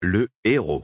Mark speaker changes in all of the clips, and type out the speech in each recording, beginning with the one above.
Speaker 1: Le héros.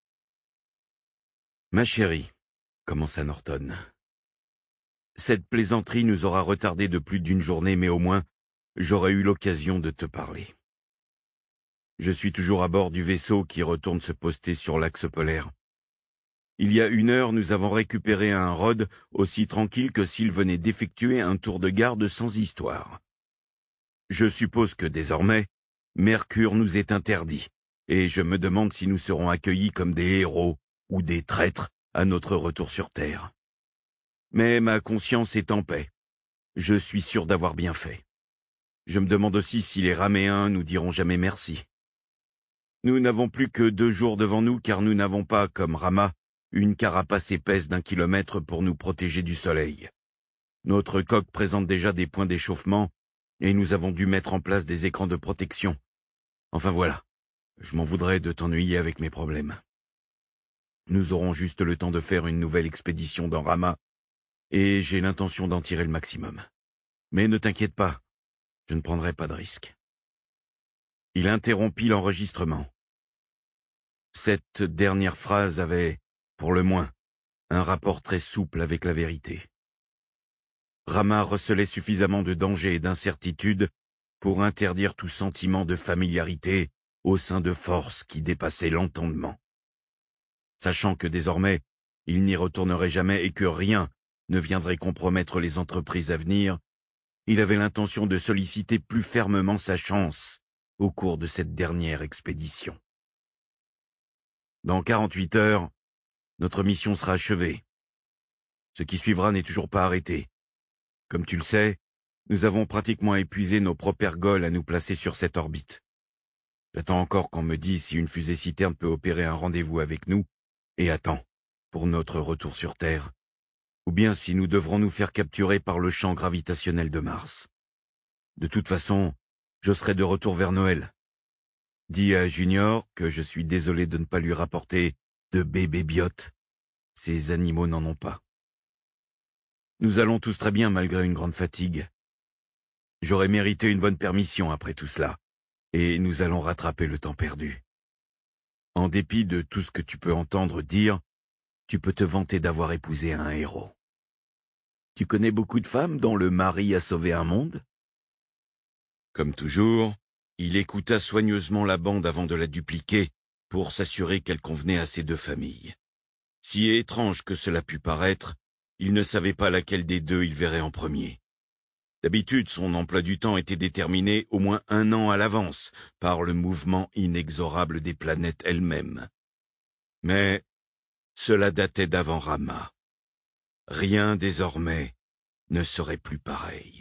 Speaker 1: Ma chérie, commença Norton. Cette plaisanterie nous aura retardé de plus d'une journée, mais au moins, j'aurai eu l'occasion de te parler. Je suis toujours à bord du vaisseau qui retourne se poster sur l'axe polaire. Il y a 1 heure, nous avons récupéré un Rod aussi tranquille que s'il venait d'effectuer un tour de garde sans histoire. Je suppose que désormais, Mercure nous est interdit, et je me demande si nous serons accueillis comme des héros ou des traîtres à notre retour sur Terre. Mais ma conscience est en paix. Je suis sûr d'avoir bien fait. Je me demande aussi si les Raméens nous diront jamais merci. Nous n'avons plus que 2 jours devant nous car nous n'avons pas, comme Rama, une carapace épaisse d'1 kilomètre pour nous protéger du soleil. Notre coque présente déjà des points d'échauffement et nous avons dû mettre en place des écrans de protection. Enfin voilà, je m'en voudrais de t'ennuyer avec mes problèmes. Nous aurons juste le temps de faire une nouvelle expédition dans Rama et j'ai l'intention d'en tirer le maximum. Mais ne t'inquiète pas, je ne prendrai pas de risque. Il interrompit l'enregistrement. Cette dernière phrase avait, pour le moins, un rapport très souple avec la vérité. Rama recelait suffisamment de danger et d'incertitude pour interdire tout sentiment de familiarité au sein de forces qui dépassaient l'entendement. Sachant que désormais, il n'y retournerait jamais et que rien ne viendrait compromettre les entreprises à venir, il avait l'intention de solliciter plus fermement sa chance au cours de cette dernière expédition. Dans 48 heures, notre mission sera achevée. Ce qui suivra n'est toujours pas arrêté. Comme tu le sais, nous avons pratiquement épuisé nos propergoles à nous placer sur cette orbite. J'attends encore qu'on me dise si une fusée citerne peut opérer un rendez-vous avec nous, et attends, pour notre retour sur Terre, ou bien si nous devrons nous faire capturer par le champ gravitationnel de Mars. De toute façon, je serai de retour vers Noël. Dis à Junior que je suis désolé de ne pas lui rapporter de bébés biotes. Ces animaux n'en ont pas. Nous allons tous très bien malgré une grande fatigue. J'aurais mérité une bonne permission après tout cela, et nous allons rattraper le temps perdu. En dépit de tout ce que tu peux entendre dire, tu peux te vanter d'avoir épousé un héros. Tu connais beaucoup de femmes dont le mari a sauvé un monde? Comme toujours, il écouta soigneusement la bande avant de la dupliquer pour s'assurer qu'elle convenait à ses 2 familles. Si étrange que cela pût paraître, il ne savait pas laquelle des 2 il verrait en premier. D'habitude, son emploi du temps était déterminé au moins 1 an à l'avance par le mouvement inexorable des planètes elles-mêmes. Mais cela datait d'avant Rama. Rien désormais ne serait plus pareil.